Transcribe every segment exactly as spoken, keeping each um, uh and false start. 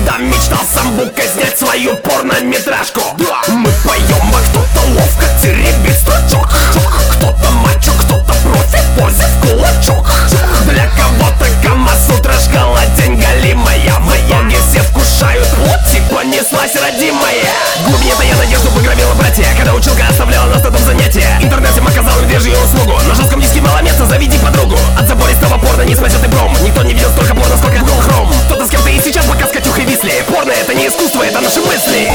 всегда мечтал сам букой снять свою порнометражку. Мы поем, а кто-то ловко теребит строчок. Кто-то мачо, кто-то профи в позе в кулачок. Для кого-то Камасутра, шкала день галимая. В итоге все вкушают плоть, типа неслась родимая. Глубине-то я надежду пограбила братья, когда училка оставляла нас на том занятии. Интернет им оказал медвежью услугу. На жестком диске мало места, заведи подругу. От забористого порно не спасет и бром. Никто не видел столько порно, сколько Google Chrome. Кто-то с кем-то и сейчас пока с Катюхой висли. Порно это не искусство, это наши мысли.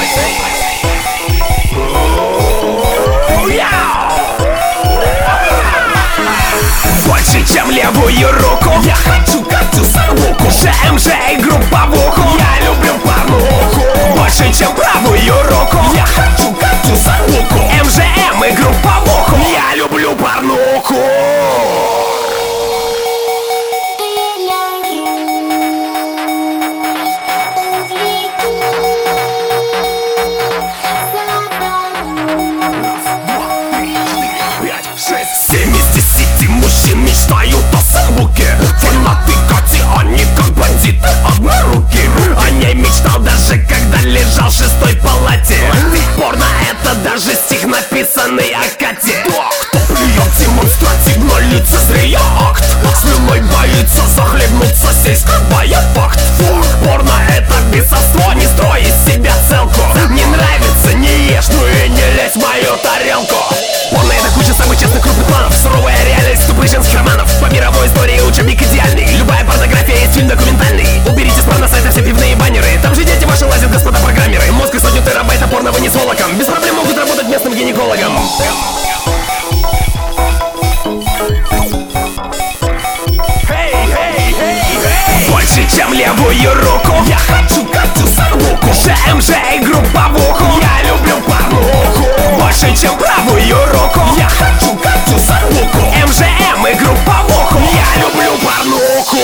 Больше, чем левую руку я хочу Катю Сарбуку. ЖМЖ и групповуху я люблю порнуху. Больше, чем правую руку я хочу Катю Сарбуку. МЖМ и групповуху я люблю порнуху. Мужчин мечтают о Сарбуке. Фанаты Кати, они как бандиты одноруки. О ней мечтал даже когда лежал в шестой палате. Порно это даже стих, написанный о Кате. Кто плюет демонстративно лицезрея акт, слюной боится захлебнуться, сей скрывая факт. Порно это бесовство, не строй из себя целку. Не нравится, не ешь, ну и не лезь в мою тарелку. Порно это куча самых честных крупных планов. Суровая реальность тупых женских романов. По мировой истории учебник идеальный. Любая порнография есть фильм документальный. Уберите с порно-сайта все пивные баннеры. Там же дети ваши лазят, господа программеры. Мозг и сотню терабайта порно вынес волоком. Без проблем могут работать местным гинекологом. Больше, чем левую руку я хочу Катю Сарбуку. ЖМЖ и групповуху я люблю порнуху. Больше, чем правую руку я хочу Катю Сарбуку. МЖМ и групповуху я люблю порнуху.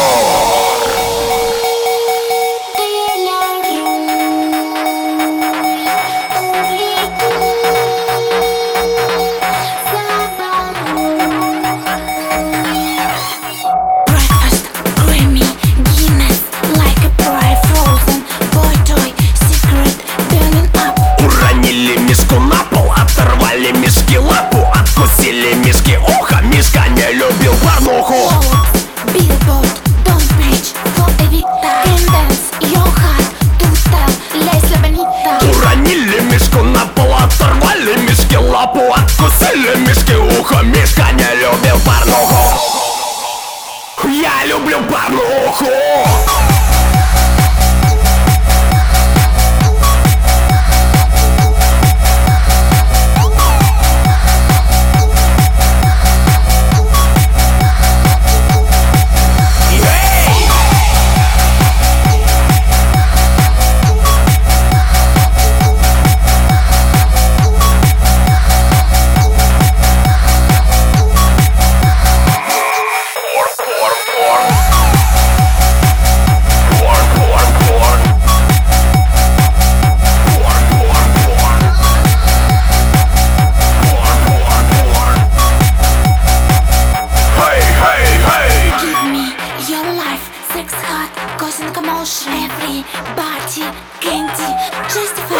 Мишки лапу, откусили мишки ухо. Мишка не любил порнуху. Billboard, don't preach for Evita. Can dance your heart to style, Leslie Bonita. Уронили мишку на пол, оторвали мишки лапу, откусили мишки ухо. Мишка не любил порнуху. Я люблю порнуху. Sex hot, causing commotion. Everybody, candy, justify.